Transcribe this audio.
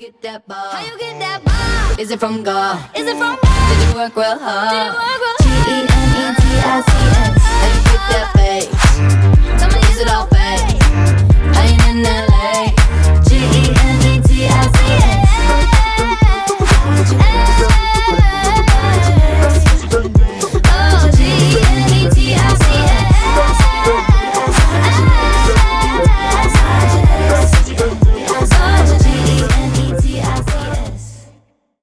get that bar? How you get that bar? Is it from God? Is it from God? Did you work real hard? Did you work real hard? Genetics.